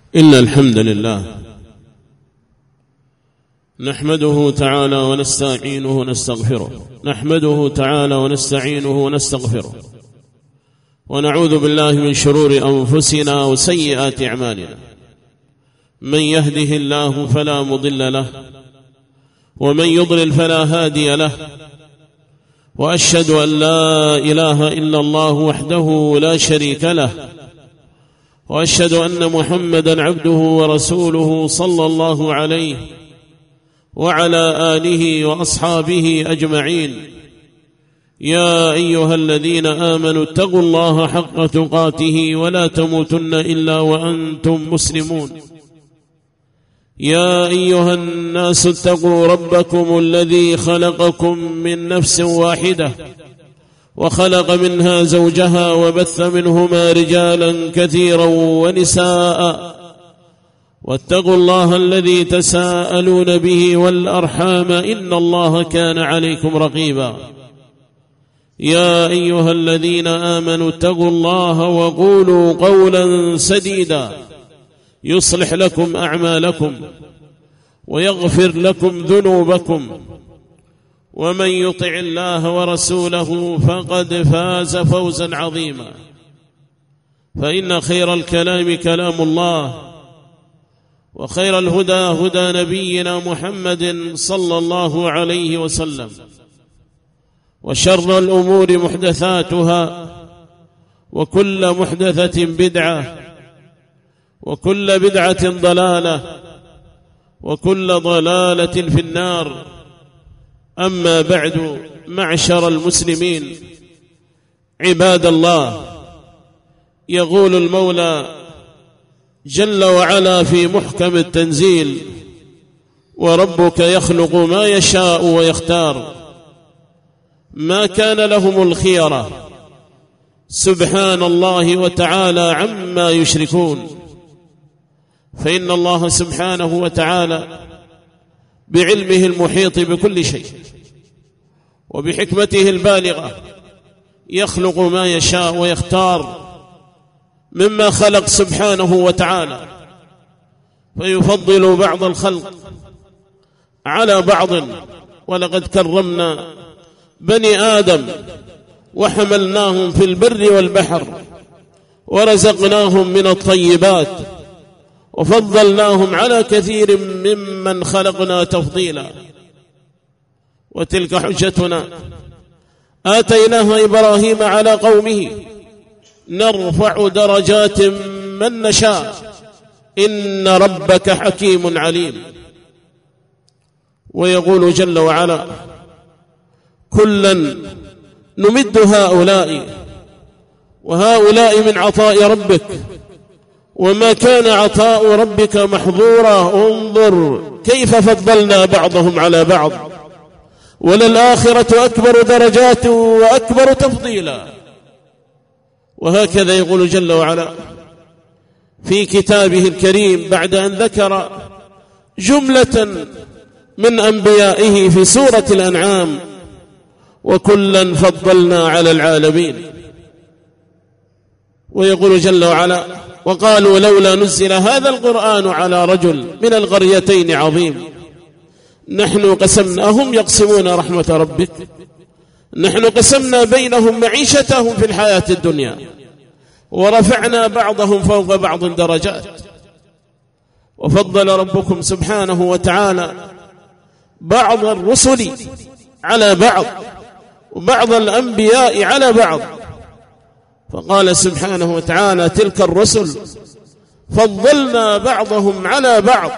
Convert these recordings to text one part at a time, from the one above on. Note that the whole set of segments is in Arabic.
إن الحمد لله نحمده تعالى ونستعينه ونستغفره ونعوذ بالله من شرور أنفسنا وسيئات أعمالنا. من يهده الله فلا مضل له ومن يضلل فلا هادي له، وأشهد أن لا إله إلا الله وحده لا شريك له، وأشهد أن محمدا عبده ورسوله صلى الله عليه وعلى آله وأصحابه أجمعين. يا أيها الذين آمنوا اتقوا الله حق تقاته ولا تموتن إلا وأنتم مسلمون. يا أيها الناس اتقوا ربكم الذي خلقكم من نفس واحدة وخلق منها زوجها وبث منهما رجالا كثيرا ونساء، واتقوا الله الذي تساءلون به والأرحام إن الله كان عليكم رقيبا. يا أيها الذين آمنوا اتقوا الله وقولوا قولا سديدا يصلح لكم أعمالكم ويغفر لكم ذنوبكم، ومن يطع الله ورسوله فقد فاز فوزا عظيما. فإن خير الكلام كلام الله، وخير الهدى هدى نبينا محمد صلى الله عليه وسلم، وشر الأمور محدثاتها، وكل محدثة بدعة، وكل بدعة ضلالة، وكل ضلالة في النار. أما بعد، معشر المسلمين عباد الله، يقول المولى جل وعلا في محكم التنزيل: وربك يخلق ما يشاء ويختار ما كان لهم الخيرة سبحان الله وتعالى عما يشركون. فإن الله سبحانه وتعالى بعلمه المحيط بكل شيء وبحكمته البالغة يخلق ما يشاء ويختار مما خلق سبحانه وتعالى، فيفضل بعض الخلق على بعض. ولقد كرمنا بني آدم وحملناهم في البر والبحر ورزقناهم من الطيبات وفضلناهم على كثير ممن خلقنا تفضيلا. وتلك حجتنا آتيناها إبراهيم على قومه نرفع درجات من نشاء إن ربك حكيم عليم. ويقول جل وعلا: كلا نمد هؤلاء وهؤلاء من عطاء ربك وما كان عطاء ربك محظورا انظر كيف فضلنا بعضهم على بعض وللآخرة أكبر درجات وأكبر تفضيلا. وهكذا يقول جل وعلا في كتابه الكريم بعد أن ذكر جملة من أنبيائه في سورة الأنعام: وكلا فضلنا على العالمين. ويقول جل وعلا: وقالوا لولا نزل هذا القرآن على رجل من القريتين عظيم نحن قسمناهم يقسمون رحمة ربك نحن قسمنا بينهم معيشتهم في الحياة الدنيا ورفعنا بعضهم فوق بعض درجات. وفضل ربكم سبحانه وتعالى بعض الرسل على بعض وبعض الأنبياء على بعض، فقال سبحانه وتعالى: تلك الرسل فضلنا بعضهم على بعض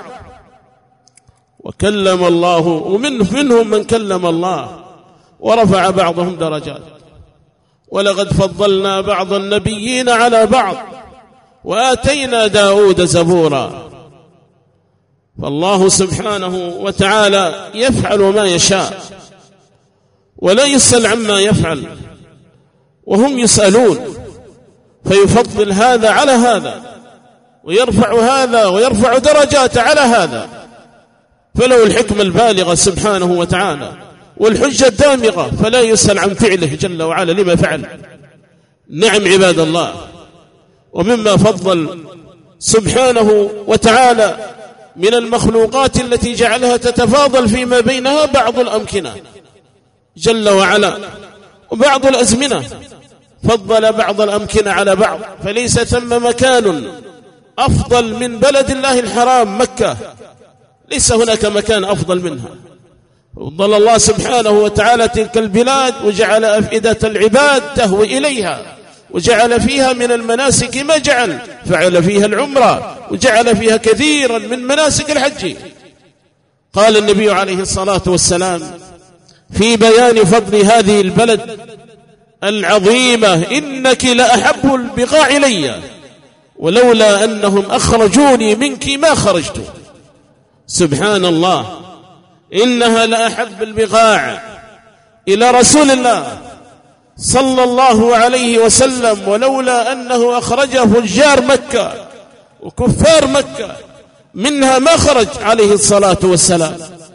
وكلم الله، ومنهم من كلم الله ورفع بعضهم درجات. ولقد فضلنا بعض النبيين على بعض وآتينا داود زبورا. فالله سبحانه وتعالى يفعل ما يشاء ولا يسأل عما يفعل وهم يسألون، فيفضل هذا على هذا ويرفع هذا ويرفع درجات على هذا. فله الحكمة البالغة سبحانه وتعالى والحجة الدامغة، فلا يسأل عن فعله جل وعلا لما فعل. نعم عباد الله، ومما فضل سبحانه وتعالى من المخلوقات التي جعلها تتفاضل فيما بينها بعض الأمكنة جل وعلا، وبعض الأزمنة فضل بعض الأمكنة على بعض، فليس ثم مكان أفضل من بلد الله الحرام مكة، ليس هناك مكان أفضل منها. فضل الله سبحانه وتعالى تلك البلاد وجعل أفئدة العباد تهوي إليها، وجعل فيها من المناسك ما جعل، فعل فيها العمرة وجعل فيها كثيرا من مناسك الحج. قال النبي عليه الصلاة والسلام في بيان فضل هذه البلد العظيمة: إنك لأحب البقاع إلي ولولا أنهم أخرجوني منك ما خرجت. سبحان الله، إنها لأحب البقاع إلى رسول الله صلى الله عليه وسلم، ولولا أنه أخرجه فجار مكة وكفار مكة منها ما خرج عليه الصلاة والسلام.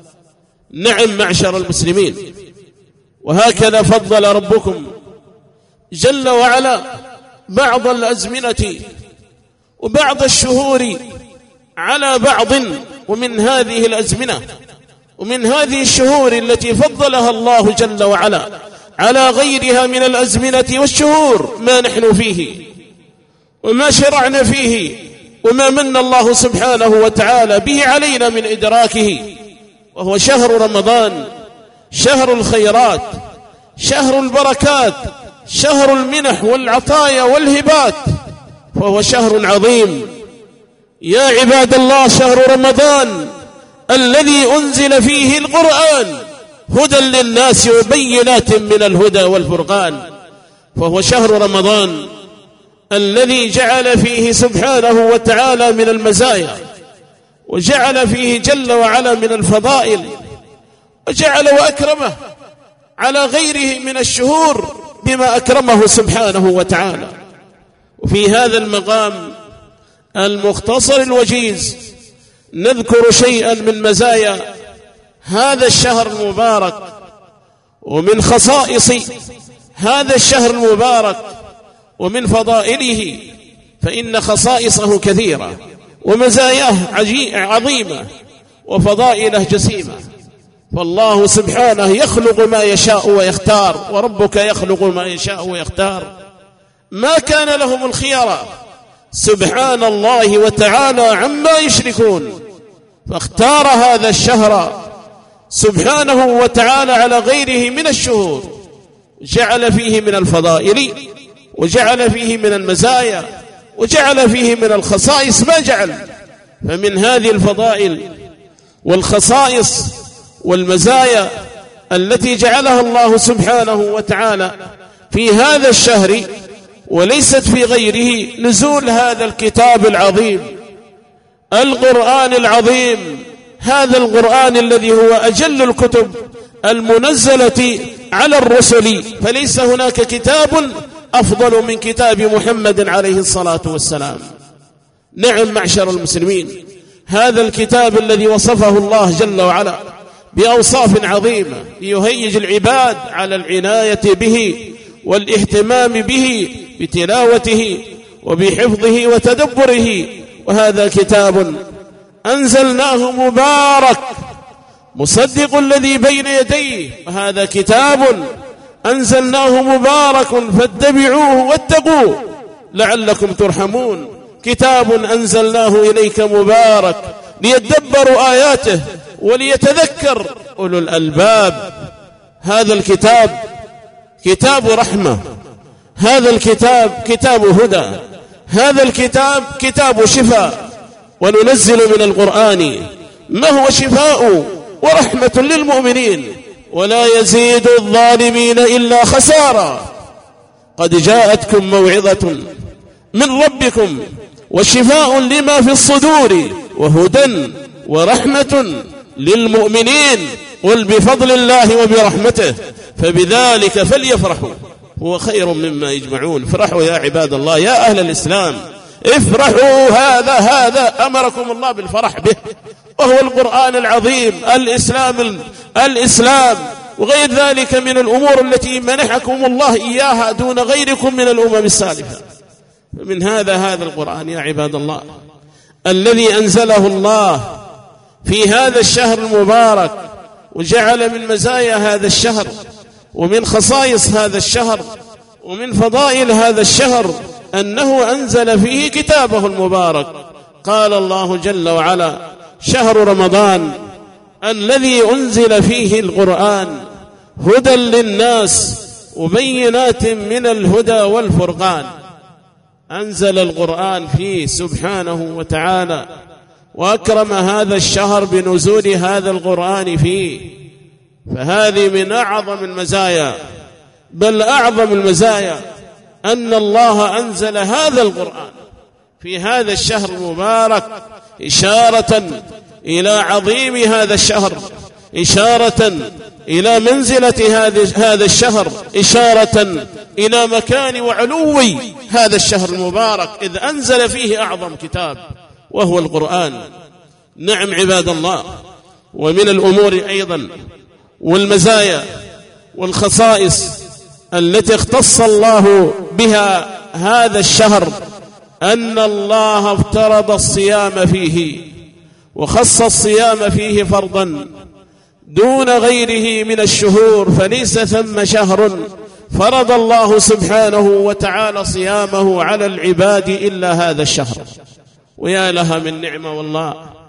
نعم معشر المسلمين، وهكذا فضل ربكم جل وعلا بعض الأزمنة وبعض الشهور على بعض، ومن هذه الأزمنة ومن هذه الشهور التي فضلها الله جل وعلا على غيرها من الأزمنة والشهور ما نحن فيه وما شرعنا فيه وما من الله سبحانه وتعالى به علينا من إدراكه، وهو شهر رمضان، شهر الخيرات، شهر البركات، شهر المنح والعطايا والهبات، فهو شهر عظيم. يا عباد الله، شهر رمضان الذي أنزل فيه القرآن هدى للناس وبينات من الهدى والفرقان، فهو شهر رمضان الذي جعل فيه سبحانه وتعالى من المزايا، وجعل فيه جل وعلا من الفضائل، وجعل وأكرمه على غيره من الشهور بما أكرمه سبحانه وتعالى. وفي هذا المقام المختصر الوجيز نذكر شيئا من مزايا هذا الشهر المبارك ومن خصائص هذا الشهر المبارك ومن فضائله، فإن خصائصه كثيرة ومزاياه عظيمة وفضائله جسيمة. فالله سبحانه يخلق ما يشاء ويختار، وربك يخلق ما يشاء ويختار، ما كان لهم الخيار سبحان الله وتعالى عما يشركون، فاختار هذا الشهر سبحانه وتعالى على غيره من الشهور، جعل فيه من الفضائل وجعل فيه من المزايا وجعل فيه من الخصائص ما جعل. فمن هذه الفضائل والخصائص والمزايا التي جعلها الله سبحانه وتعالى في هذا الشهر وليست في غيره نزول هذا الكتاب العظيم، القرآن العظيم، هذا القرآن الذي هو أجل الكتب المنزلة على الرسل، فليس هناك كتاب أفضل من كتاب محمد عليه الصلاة والسلام. نعم معشر المسلمين، هذا الكتاب الذي وصفه الله جل وعلا بأوصاف عظيمة ليهيج العباد على العناية به والاهتمام به بتلاوته وبحفظه وتدبره. وهذا كتاب أنزلناه مبارك مصدق الذي بين يديه، وهذا كتاب أنزلناه مبارك فاتبعوه واتقوه لعلكم ترحمون. كتاب أنزلناه إليك مبارك ليدبروا آياته وليتذكر أولو الألباب. هذا الكتاب كتاب رحمة، هذا الكتاب كتاب هدى، هذا الكتاب كتاب شفاء. وننزل من القرآن ما هو شفاء ورحمة للمؤمنين ولا يزيد الظالمين إلا خسارا. قد جاءتكم موعظة من ربكم وشفاء لما في الصدور وهدى ورحمة للمؤمنين. قل بفضل الله وبرحمته فبذلك فليفرحوا هو خير مما يجمعون. افرحوا يا عباد الله، يا أهل الإسلام افرحوا، هذا أمركم الله بالفرح به، وهو القرآن العظيم، الإسلام وغير ذلك من الأمور التي منحكم الله إياها دون غيركم من الأمم السالفة. من هذا القرآن يا عباد الله الذي أنزله الله في هذا الشهر المبارك، وجعل من مزايا هذا الشهر ومن خصائص هذا الشهر ومن فضائل هذا الشهر أنه أنزل فيه كتابه المبارك. قال الله جل وعلا: شهر رمضان الذي أنزل فيه القرآن هدى للناس وبينات من الهدى والفرقان. أنزل القرآن فيه سبحانه وتعالى، وأكرم هذا الشهر بنزول هذا القرآن فيه. فهذه من أعظم المزايا، بل أعظم المزايا أن الله أنزل هذا القرآن في هذا الشهر المبارك إشارة إلى عظيم هذا الشهر، إشارة إلى منزلة هذا الشهر، إشارة إلى مكان وعلو هذا الشهر المبارك، إذ أنزل فيه أعظم كتاب وهو القرآن. نعم عباد الله، ومن الأمور أيضا والمزايا والخصائص التي اختص الله بها هذا الشهر أن الله افترض الصيام فيه، وخص الصيام فيه فرضا دون غيره من الشهور، فليس ثم شهر فرض الله سبحانه وتعالى صيامه على العباد إلا هذا الشهر. ويا لها من نعمة والله،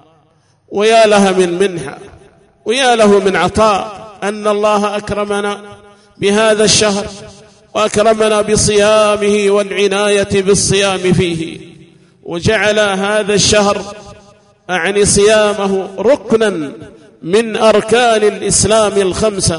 ويا لها من منحة، ويا له من عطاء أن الله أكرمنا بهذا الشهر، وأكرمنا بصيامه والعناية بالصيام فيه، وجعل هذا الشهر أعني صيامه ركنا من أركان الإسلام الخمسة،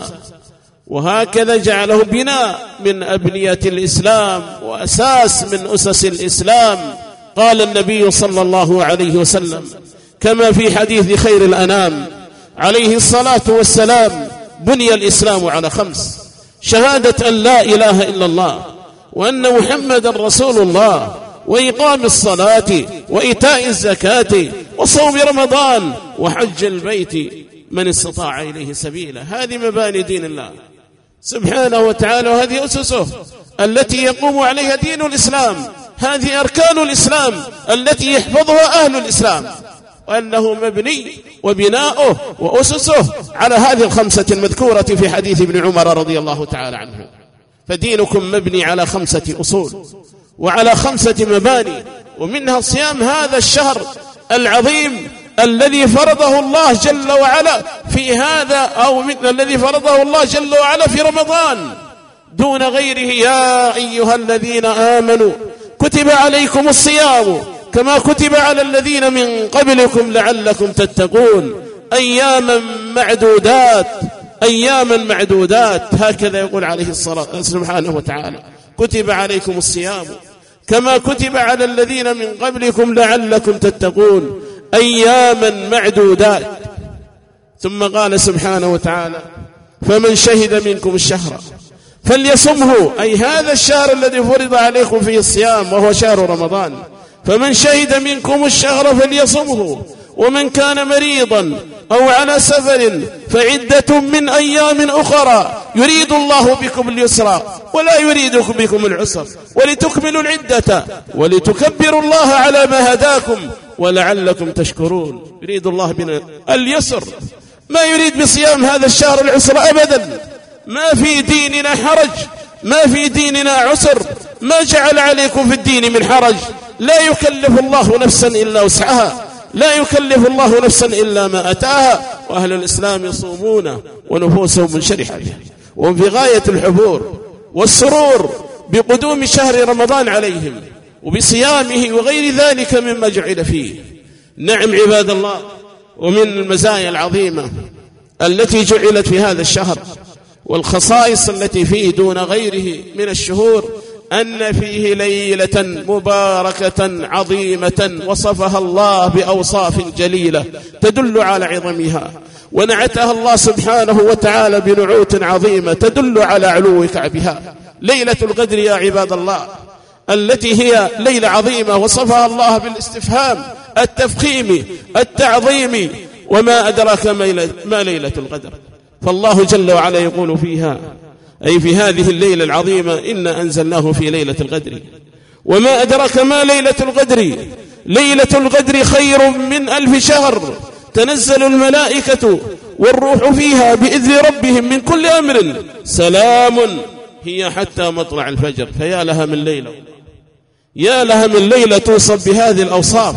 وهكذا جعله بناء من أبنية الإسلام وأساس من أسس الإسلام. قال النبي صلى الله عليه وسلم كما في حديث خير الأنام عليه الصلاة والسلام: بني الإسلام على 5: شهادة أن لا إله إلا الله وأن محمد رسول الله، وإقام الصلاة، وإيتاء الزكاة، وصوم رمضان، وحج البيت من استطاع إليه سبيلا. هذه مباني دين الله سبحانه وتعالى، وهذه أسسه التي يقوم عليها دين الإسلام. هذه أركان الإسلام التي يحفظها أهل الإسلام، وأنه مبني وبناؤه وأسسه على هذه 5 المذكورة في حديث ابن عمر رضي الله تعالى عنه. فدينكم مبني على 5 أصول وعلى 5 مباني، ومنها صيام هذا الشهر العظيم الذي فرضه الله جل وعلا في هذا، أو الذي فرضه الله جل وعلا في رمضان دون غيره. يا أيها الذين آمنوا كتب عليكم الصيام كما كتب على الذين من قبلكم لعلكم تتقون، أياما معدودات، أياما معدودات، هكذا يقول عليه الصلاة سبحانه وتعالى: كتب عليكم الصيام كما كتب على الذين من قبلكم لعلكم تتقون، أياما معدودات. ثم قال سبحانه وتعالى: فمن شهد منكم الشهر فليصمه، أي هذا الشهر الذي فرض عليكم فيه الصيام وهو شهر رمضان. فمن شهد منكم الشهر فليصمه، ومن كان مريضا أو على سفر فعدة من أيام أخرى يريد الله بكم اليسر ولا يريد بكم العسر ولتكملوا العدة ولتكبروا الله على ما هداكم ولعلكم تشكرون. يريد الله بنا اليسر، ما يريد بصيام هذا الشهر العسر أبدا. ما في ديننا حرج، ما في ديننا عسر، ما جعل عليكم في الدين من حرج. لا يكلف الله نفسا إلا وسعها، لا يكلف الله نفسا إلا ما أتاها. وأهل الإسلام يصومون ونفوسهم منشرحة به، وهم في غاية الحبور والسرور بقدوم شهر رمضان عليهم وبصيامه وغير ذلك مما جعل فيه. نعم عباد الله، ومن المزايا العظيمة التي جعلت في هذا الشهر والخصائص التي فيه دون غيره من الشهور أن فيه ليلة مباركة عظيمة وصفها الله بأوصاف جليلة تدل على عظمها، ونعتها الله سبحانه وتعالى بنعوت عظيمة تدل على علو كعبها. ليلة القدر يا عباد الله التي هي ليلة عظيمة وصفها الله بالاستفهام التفخيم التعظيم، وما أدراك ما ليلة القدر. فالله جل وعلا يقول فيها، أي في هذه الليلة العظيمة: إنا أنزلناه في ليلة القدر وما أدراك ما ليلة القدر؟ ليلة القدر خير من 1000 شهر، تنزل الملائكة والروح فيها بإذن ربهم من كل أمر، سلام هي حتى مطلع الفجر. فيا لها من ليلة، يا لها من ليلة توصف بهذه الأوصاف،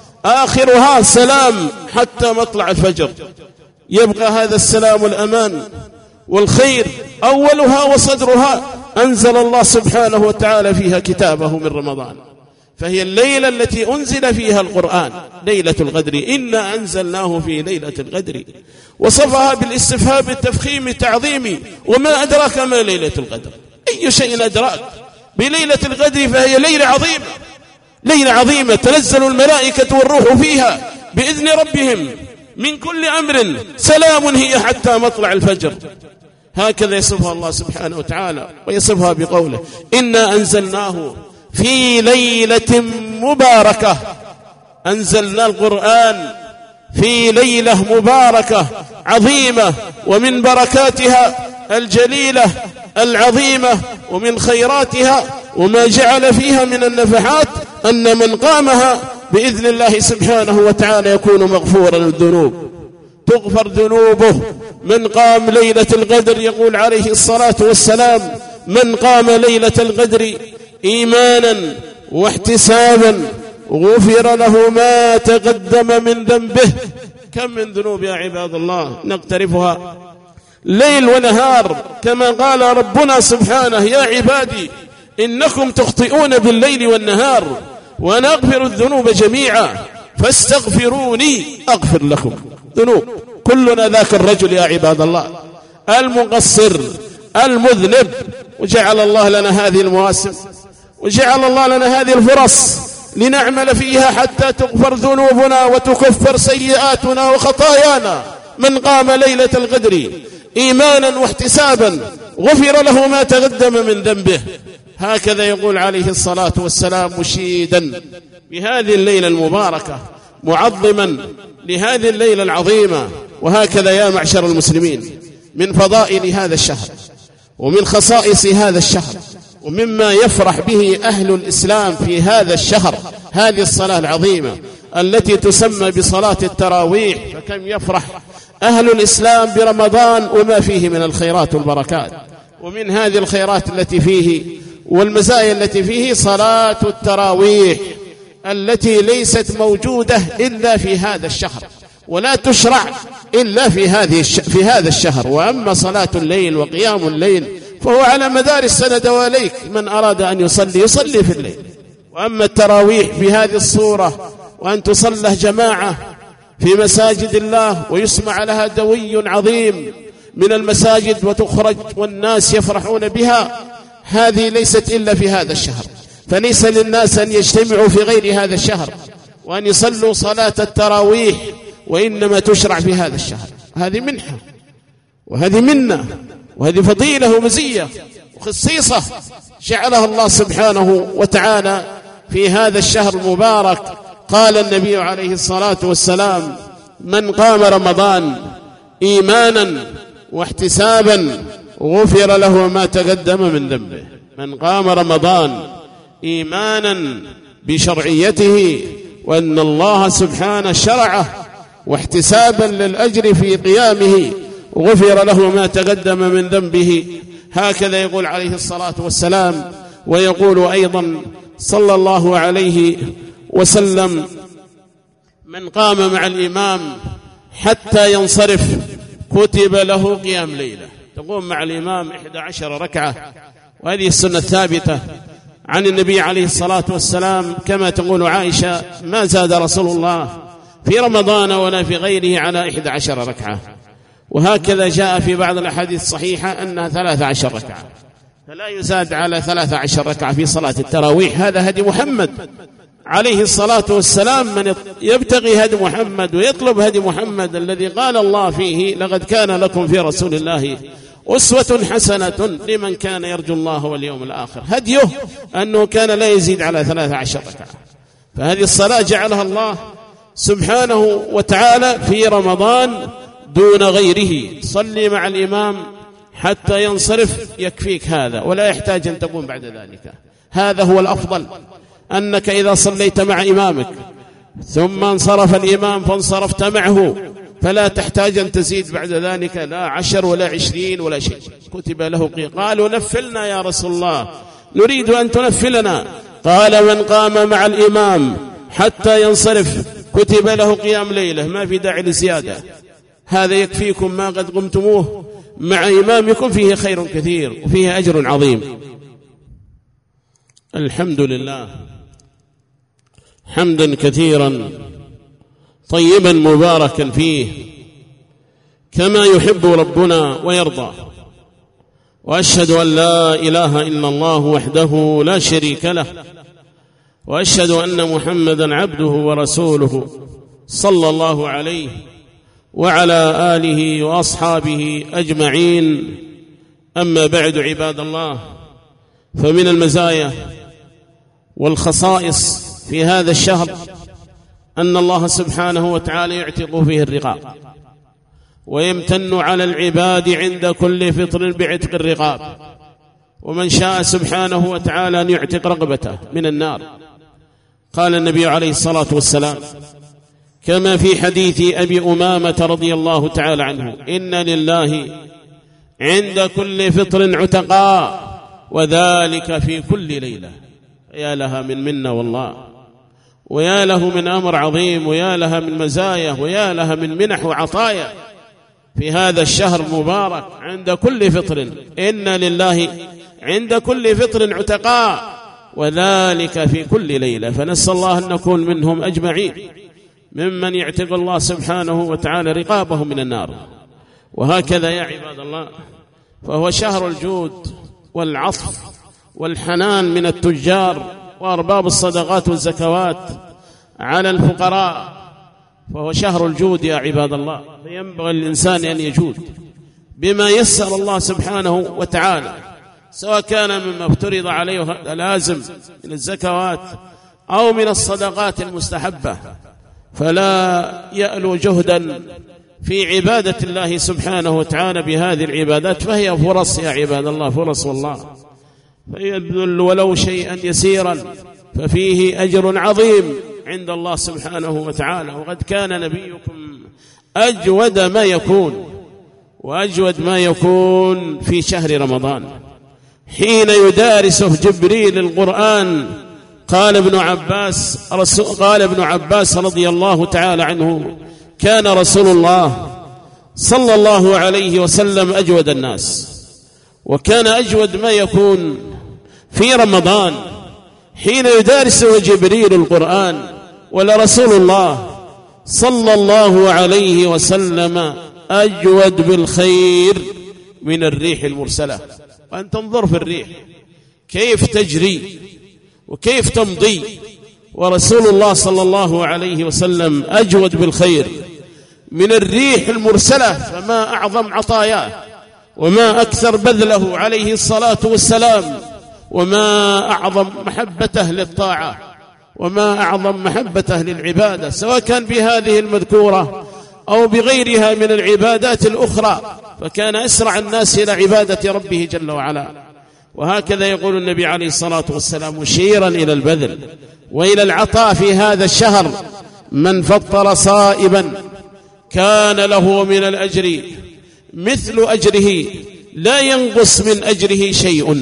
آخرها سلام حتى مطلع الفجر. يبقى هذا السلام الأمان والخير أولها وصدرها أنزل الله سبحانه وتعالى فيها كتابه من رمضان، فهي الليلة التي أنزل فيها القرآن، ليلة القدر. إنا أنزلناه في ليلة القدر، وصفها بالاستفهام التفخيم التعظيمي. وما أدراك ما ليلة القدر؟ أي شيء أدراك بليلة القدر؟ فهي ليلة عظيمة، ليلة عظيمة تنزل الملائكة والروح فيها بإذن ربهم من كل أمر، سلام هي حتى مطلع الفجر. هكذا يصفها الله سبحانه وتعالى، ويصفها بقوله إنا أنزلناه في ليلة مباركة. أنزلنا القرآن في ليلة مباركة عظيمة، ومن بركاتها الجليلة العظيمه ومن خيراتها وما جعل فيها من النفحات أن من قامها بإذن الله سبحانه وتعالى يكون مغفورا الذنوب، تغفر ذنوبه. من قام ليلة القدر يقول عليه الصلاة والسلام: من قام ليلة القدر إيمانا واحتسابا غفر له ما تقدم من ذنبه. كم من ذنوب يا عباد الله نقترفها ليل ونهار، كما قال ربنا سبحانه: يا عبادي إنكم تخطئون بالليل والنهار وأنا أغفر الذنوب جميعا فاستغفروني أغفر لكم. ذنوب كلنا ذاك الرجل يا عباد الله، المقصر المذنب. وجعل الله لنا هذه المواسم، وجعل الله لنا هذه الفرص لنعمل فيها حتى تغفر ذنوبنا وتكفر سيئاتنا وخطايانا. من قام ليلة القدر إيمانا واحتسابا غفر له ما تقدم من ذنبه. هكذا يقول عليه الصلاة والسلام مشيدا بهذه الليلة المباركة، معظما لهذه الليلة العظيمة. وهكذا يا معشر المسلمين، من فضائل هذا الشهر ومن خصائص هذا الشهر ومما يفرح به أهل الإسلام في هذا الشهر هذه الصلاة العظيمة التي تسمى بصلاة التراويح. فكم يفرح أهل الإسلام برمضان وما فيه من الخيرات والبركات. ومن هذه الخيرات التي فيه والمزايا التي فيه صلاة التراويح التي ليست موجودة إلا في هذا الشهر، ولا تشرع إلا في هذا الشهر. وأما صلاة الليل وقيام الليل فهو على مدار السنة دواليك، من أراد أن يصلي في الليل. وأما التراويح بهذه الصورة وأن تصلى جماعة في مساجد الله ويسمع لها دوي عظيم من المساجد وتخرج والناس يفرحون بها، هذه ليست إلا في هذا الشهر. فليس للناس أن يجتمعوا في غير هذا الشهر وأن يصلوا صلاة التراويح، وإنما تشرع في هذا الشهر. هذه منحة وهذه منة وهذه فضيلة ومزية وخصيصة جعلها الله سبحانه وتعالى في هذا الشهر المبارك. قال النبي عليه الصلاة والسلام: من قام رمضان إيمانا واحتسابا غفر له ما تقدم من ذنبه. من قام رمضان إيمانا بشرعيته وأن الله سبحانه شرعه واحتسابا للأجر في قيامه غفر له ما تقدم من ذنبه. هكذا يقول عليه الصلاة والسلام. ويقول أيضا صلى الله عليه وسلم: من قام مع الإمام حتى ينصرف كتب له قيام ليلة. تقوم مع الإمام 11 ركعة، وهذه السنة الثابتة عن النبي عليه الصلاة والسلام. كما تقول عائشة: ما زاد رسول الله في رمضان ولا في غيره على 11 ركعة. وهكذا جاء في بعض الأحاديث الصحيحة أنها 13 ركعة، فلا يزاد على 13 ركعة في صلاة التراويح. هذا هدي محمد عليه الصلاة والسلام. من يبتغي هدي محمد ويطلب هدي محمد الذي قال الله فيه: لقد كان لكم في رسول الله أسوة حسنة لمن كان يرجو الله واليوم الآخر. هديه أنه كان لا يزيد على 13 ركعة. فهذه الصلاة جعلها الله سبحانه وتعالى في رمضان دون غيره. صلي مع الإمام حتى ينصرف يكفيك هذا، ولا يحتاج أن تقوم بعد ذلك. هذا هو الأفضل. أنك إذا صليت مع إمامك ثم انصرف الإمام فانصرفت معه فلا تحتاج أن تزيد بعد ذلك لا 10 ولا 20 ولا شيء، كتب له قالوا نفلنا يا رسول الله، نريد أن تنفلنا. قال من قام مع الإمام حتى ينصرف كتب له قيام ليلة، ما في داعي لزيادة، هذا يكفيكم ما قد قمتموه مع إمامكم، فيه خير كثير وفيه أجر عظيم. الحمد لله حمدا كثيرا طيبا مباركا فيه كما يحب ربنا ويرضى، وأشهد أن لا إله إلا الله وحده لا شريك له، وأشهد أن محمدا عبده ورسوله صلى الله عليه وعلى آله وأصحابه أجمعين. أما بعد عباد الله، فمن المزايا والخصائص في هذا الشهر أن الله سبحانه وتعالى يعتق فيه الرقاب، ويمتن على العباد عند كل فطر بعتق الرقاب، ومن شاء سبحانه وتعالى أن يعتق رقبته من النار. قال النبي عليه الصلاة والسلام كما في حديث أبي أمامة رضي الله تعالى عنه: إن لله عند كل فطر عتقاء وذلك في كل ليلة. يا لها من منة والله، ويا له من أمر عظيم، ويا لها من مزايا، ويا لها من منح وعطايا في هذا الشهر المبارك. عند كل فطر، إن لله عند كل فطر عتقاء وذلك في كل ليلة، فنسأل الله أن نكون منهم أجمعين ممن يعتق الله سبحانه وتعالى رقابه من النار. وهكذا يا عباد الله، فهو شهر الجود والعطف والحنان من التجار وأرباب الصدقات والزكوات على الفقراء، فهو شهر الجود يا عباد الله، فينبغي الإنسان أن يجود بما يسر الله سبحانه وتعالى، سواء كان مما افترض عليه لازم من الزكوات أو من الصدقات المستحبة، فلا يألو جهدا في عبادة الله سبحانه وتعالى بهذه العبادات، فهي فرص يا عباد الله، فرص والله، فيبذل ولو شيئا يسيرا ففيه أجر عظيم عند الله سبحانه وتعالى. وقد كان نبيكم أجود ما يكون، وأجود ما يكون في شهر رمضان حين يدارسه جبريل القرآن. قال ابن عباس رضي الله تعالى عنه: كان رسول الله صلى الله عليه وسلم أجود الناس، وكان أجود ما يكون في رمضان حين يدارسه جبريل القرآن، ولرسول الله صلى الله عليه وسلم أجود بالخير من الريح المرسلة. وأن تنظر في الريح كيف تجري وكيف تمضي، ورسول الله صلى الله عليه وسلم أجود بالخير من الريح المرسلة، فما أعظم عطاياه وما أكثر بذله عليه الصلاة والسلام، وما أعظم محبته للطاعة، وما أعظم محبته للعبادة، سواء كان بهذه المذكورة أو بغيرها من العبادات الأخرى، فكان أسرع الناس إلى عبادة ربه جل وعلا. وهكذا يقول النبي عليه الصلاة والسلام مشيرا إلى البذل وإلى العطاء في هذا الشهر: من فطر صائبا كان له من الأجر مثل أجره لا ينقص من أجره شيء.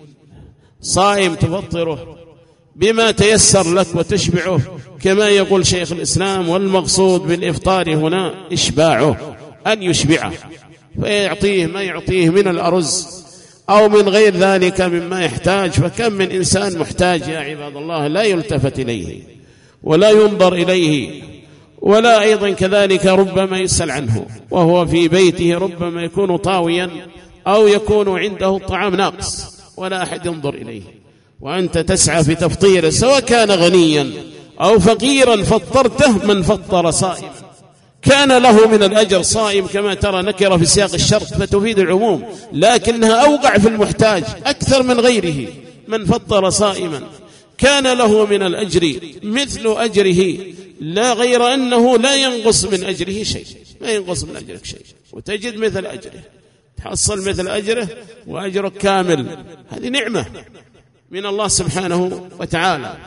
صائم تفطره بما تيسر لك وتشبعه، كما يقول شيخ الإسلام: والمقصود بالإفطار هنا إشباعه، أن يشبعه، فيعطيه ما يعطيه من الأرز أو من غير ذلك مما يحتاج. فكم من إنسان محتاج يا عباد الله لا يلتفت إليه ولا ينظر إليه، ولا أيضا كذلك ربما يسأل عنه وهو في بيته، ربما يكون طاويا أو يكون عنده الطعام ناقص ولا أحد ينظر إليه، وأنت تسعى في تفطيره، سواء كان غنيا أو فقيرا فطرته. من فطر صائما كان له من الأجر. صائم كما ترى نكرة في سياق الشرط فتفيد العموم، لكنها أوقع في المحتاج أكثر من غيره. من فطر صائما كان له من الأجر مثل أجره، لا غير أنه لا ينقص من أجره شيء، ما ينقص من أجرك شيء، وتجد مثل أجره، تحصل مثل أجره وأجرك كامل. هذه نعمة من الله سبحانه وتعالى.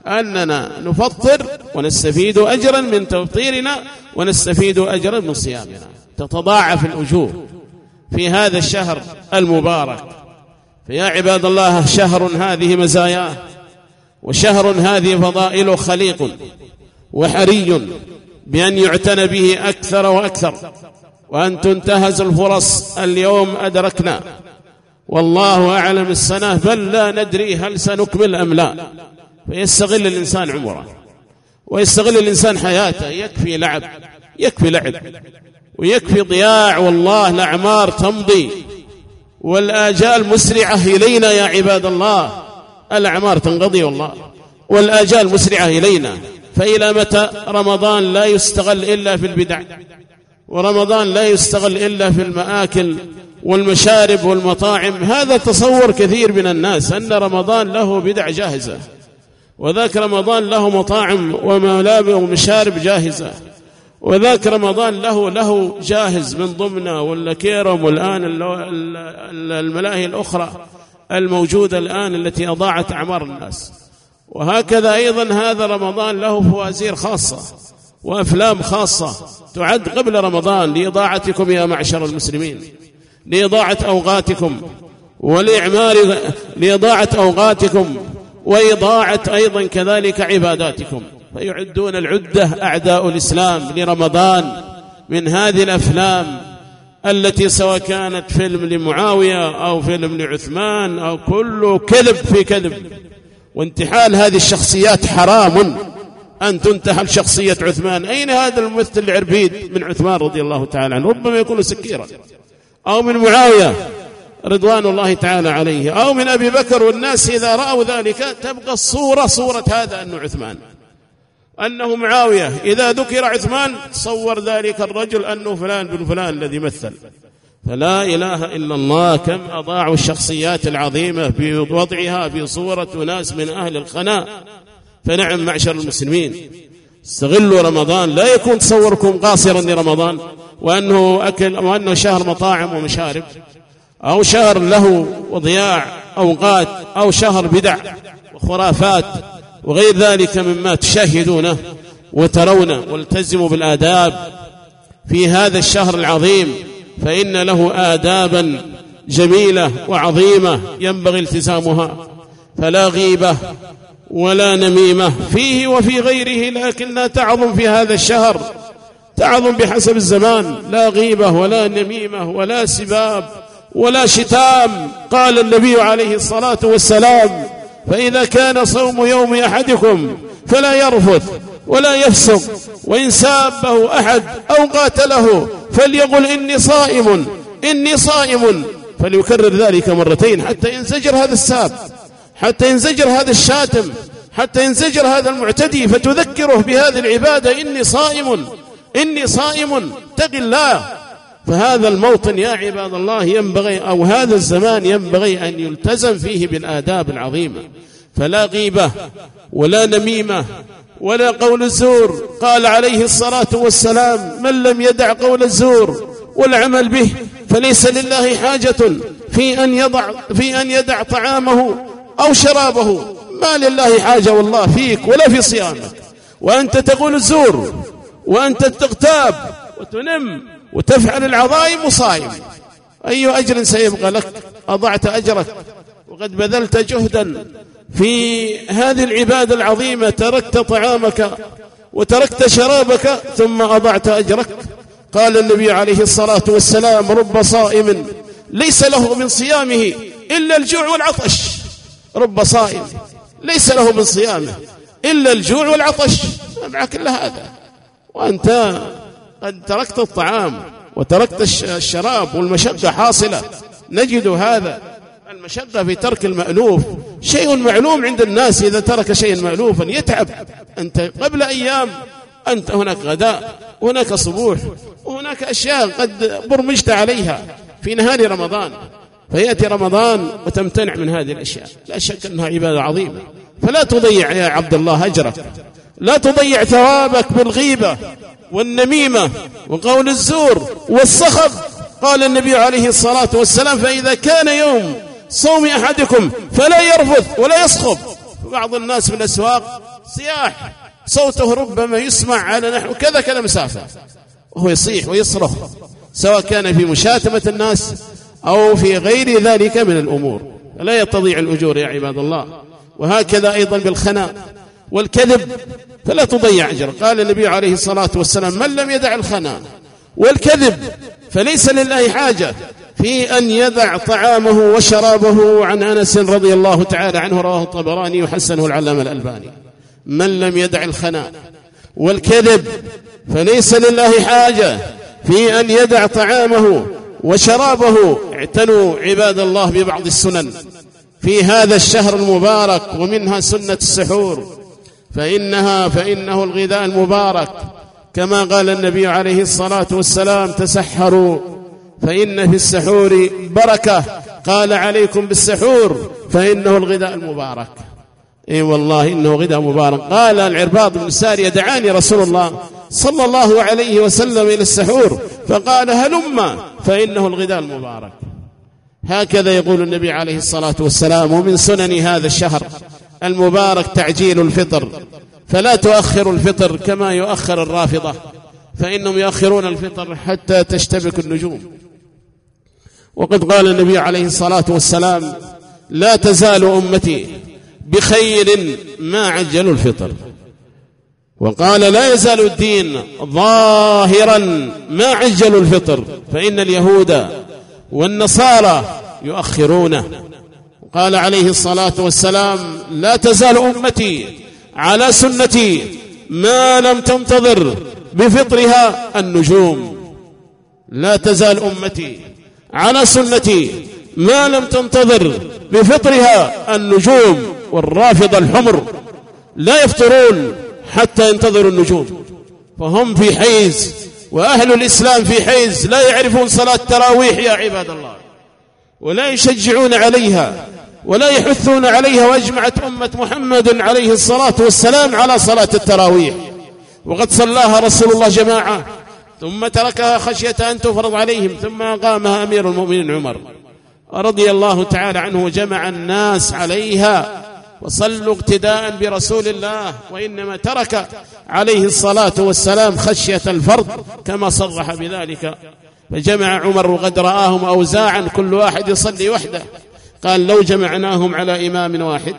أننا نفطر ونستفيد أجرا من تفطيرنا ونستفيد أجرا من صيامنا، تتضاعف الأجور في هذا الشهر المبارك. فيا عباد الله، شهر هذه مزاياه، وشهر هذه فضائله خليق وحري بأن يعتنى به أكثر وأكثر، وأن تنتهز الفرص. اليوم أدركنا والله أعلم السنة، بل لا ندري هل سنكمل أم لا. فيستغل الإنسان عمره ويستغل الإنسان حياته، يكفي لعب، يكفي لعب ويكفي ضياع. والله الأعمار تمضي والآجال مسرعة إلينا يا عباد الله، الأعمار تنقضي والله والآجال مسرعة إلينا. فإلى متى رمضان لا يستغل إلا في البدع، ورمضان لا يستغل إلا في المآكل والمشارب والمطاعم؟ هذا تصور كثير من الناس، أن رمضان له بدع جاهزة، وذاك رمضان له مطاعم وملابس ومشارب جاهزة، وذاك رمضان له جاهز من ضمنه والكيرم، والآن الملاهي الأخرى الموجودة الآن التي أضاعت أعمار الناس. وهكذا أيضا هذا رمضان له فوازير خاصة وأفلام خاصة تعد قبل رمضان لإضاعتكم يا معشر المسلمين، لإضاعة أوقاتكم لإضاعة أوقاتكم وإضاعة أيضا كذلك عباداتكم. فيعدون العدة أعداء الإسلام لرمضان من هذه الأفلام التي سواء كانت فيلم لمعاوية أو فيلم لعثمان أو كله كذب في كذب. وانتحال هذه الشخصيات حرام، أن تنتحل شخصية عثمان. أين هذا الممثل العربيد من عثمان رضي الله تعالى عنه؟ ربما يكون سكيرا، أو من معاوية رضوان الله تعالى عليه، أو من أبي بكر. والناس إذا رأوا ذلك تبقى صورة هذا أنه عثمان، أنه معاوية. إذا ذكر عثمان صور ذلك الرجل أنه فلان بن فلان الذي مثل. فلا إله إلا الله، كم أضاعوا الشخصيات العظيمة بوضعها في صورة ناس من أهل الخناء. فنعم معشر المسلمين، استغلوا رمضان، لا يكون تصوركم قاصرا لرمضان وأنه أكل وأنه شهر مطاعم ومشارب، أو شهر له وضياع أوقات، أو شهر بدع وخرافات وغير ذلك مما تشاهدونه وترونه. والتزموا بالآداب في هذا الشهر العظيم، فإن له آدابا جميلة وعظيمة ينبغي التزامها. فلا غيبة ولا نميمة فيه وفي غيره، لكنها تعظم في هذا الشهر، تعظم بحسب الزمان. لا غيبة ولا نميمة ولا سباب ولا شتام. قال النبي عليه الصلاة والسلام: فإذا كان صوم يوم أحدكم فلا يرفث ولا يفسق، وإن سابه أحد أو قاتله فليقل إني صائم إني صائم، فليكرر ذلك مرتين حتى ينزجر هذا الساب، حتى ينزجر هذا الشاتم، حتى ينزجر هذا المعتدي، فتذكره بهذه العبادة: إني صائم إني صائم، اتق الله. فهذا الموطن يا عباد الله ينبغي، أو هذا الزمان ينبغي أن يلتزم فيه بالآداب العظيمة. فلا غيبة ولا نميمة ولا قول الزور. قال عليه الصلاة والسلام: من لم يدع قول الزور والعمل به فليس لله حاجة في أن يدع طعامه أو شرابه. ما لله حاجة والله فيك ولا في صيامك، وأنت تقول الزور وأنت تغتاب وتنم وتفعل العظائم وصائم. أي أجر سيبقى لك؟ أضعت أجرك وقد بذلت جهدا في هذه العبادة العظيمة، تركت طعامك وتركت شرابك ثم أضعت أجرك. قال النبي عليه الصلاة والسلام: رب صائم ليس له من صيامه إلا الجوع والعطش. رب صائم ليس له من صيامه إلا الجوع والعطش، معك إلا هذا، وأنت قد تركت الطعام وتركت الشراب، والمشقة حاصلة. نجد هذا المشقة في ترك المألوف شيء معلوم عند الناس. إذا ترك شيئا مألوفا يتعب. أنت قبل أيام أنت هناك غداء وهناك صبوح وهناك أشياء قد برمجت عليها في نهار رمضان، فيأتي رمضان وتمتنع من هذه الأشياء. لا شك أنها عبادة عظيمة. فلا تضيع يا عبد الله أجرك، لا تضيع ثوابك بالغيبة والنميمة وقول الزور والصخب. قال النبي عليه الصلاة والسلام: فإذا كان يوم صوم أحدكم فلا يرفث ولا يصخب. بعض الناس في الأسواق صياح صوته ربما يسمع على نحو كذا مسافة، وهو يصيح ويصرخ، سواء كان في مشاتمة الناس أو في غير ذلك من الأمور، لا تضيع الأجور يا عباد الله. وهكذا أيضا بالخناء والكذب فلا تضيع أجر. قال النبي عليه الصلاة والسلام: من لم يدع الخناء والكذب فليس لله حاجة في أن يدع طعامه وشرابه. عن أنس رضي الله تعالى عنه، رواه الطبراني وحسنه العلامة الألباني: من لم يدع الخناء والكذب فليس لله حاجة في أن يدع طعامه وشرابه. اعتنوا عباد الله ببعض السنن في هذا الشهر المبارك، ومنها سنة السحور، فإنه الغذاء المبارك، كما قال النبي عليه الصلاة والسلام: تسحروا فإن في السحور بركة. قال: عليكم بالسحور فإنه الغذاء المبارك. اي والله إنه غذاء مبارك. قال العرباض بن سارية: دعاني رسول الله صلى الله عليه وسلم إلى السحور، فقال: هلم فإنه الغذاء المبارك. هكذا يقول النبي عليه الصلاة والسلام. ومن سنن هذا الشهر المبارك تعجيل الفطر، فلا تؤخر الفطر كما يؤخر الرافضة، فإنهم يؤخرون الفطر حتى تشتبك النجوم. وقد قال النبي عليه الصلاة والسلام: لا تزال أمتي بخير ما عجلوا الفطر. وقال: لا يزال الدين ظاهرا ما عجلوا الفطر، فإن اليهود والنصارى يؤخرونه. قال عليه الصلاة والسلام: لا تزال أمتي على سنتي ما لم تنتظر بفطرها النجوم. لا تزال أمتي على سنتي ما لم تنتظر بفطرها النجوم. والرافضة الحمر لا يفطرون حتى ينتظروا النجوم، فهم في حيز، وأهل الإسلام في حيز، لا يعرفون صلاة التراويح يا عباد الله، ولا يشجعون عليها ولا يحثون عليها. وأجمعت أمة محمد عليه الصلاة والسلام على صلاة التراويح، وقد صلاها رسول الله جماعة ثم تركها خشية أن تفرض عليهم، ثم قامها أمير المؤمنين عمر رضي الله تعالى عنه، وجمع الناس عليها وصلوا اقتداء برسول الله، وإنما ترك عليه الصلاة والسلام خشية الفرض كما صرح بذلك. فجمع عمر وقد رآهم أوزاعا كل واحد يصلي وحده، قال: لو جمعناهم على إمام واحد.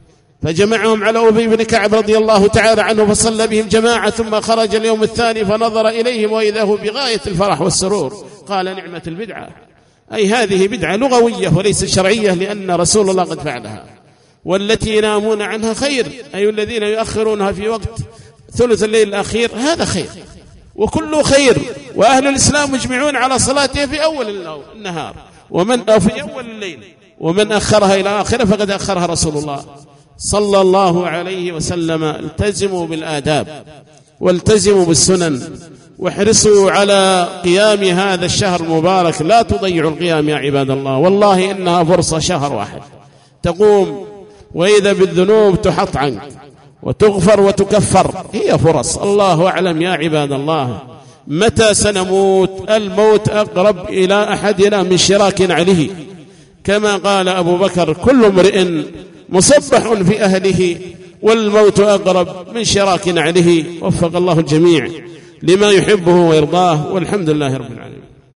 فجمعهم على أبي بن كعب رضي الله تعالى عنه، فصلى بهم جماعة، ثم خرج اليوم الثاني فنظر إليهم وإذا هو بغاية الفرح والسرور. قال: نعمة البدعة، أي هذه بدعة لغوية وليس شرعية، لأن رسول الله قد فعلها. والتي ينامون عنها خير، أي الذين يؤخرونها في وقت ثلث الليل الأخير، هذا خير وكله خير. وأهل الإسلام مجمعون على صلاته في أول النهار أو في أول الليل، ومن أخرها إلى آخره فقد أخرها رسول الله صلى الله عليه وسلم. التزموا بالآداب والتزموا بالسنن، واحرصوا على قيام هذا الشهر المبارك، لا تضيعوا القيام يا عباد الله. والله إنها فرصة، شهر واحد تقوم وإذا بالذنوب تحط عنك وتغفر وتكفر، هي فرص. الله أعلم يا عباد الله متى سنموت. الموت أقرب إلى أحدنا من شراك عليه، كما قال أبو بكر: كل امرئ مصبح في أهله والموت أقرب من شراك عليه. وفق الله الجميع لما يحبه ويرضاه، والحمد لله رب العالمين.